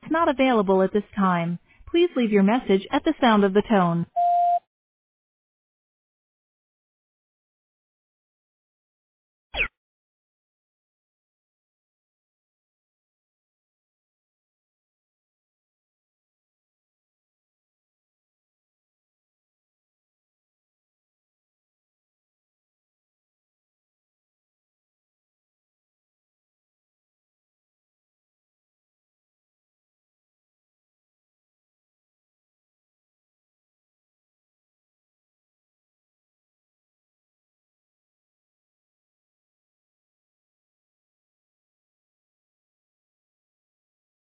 not available at this time. Please leave your message at the sound of the tone.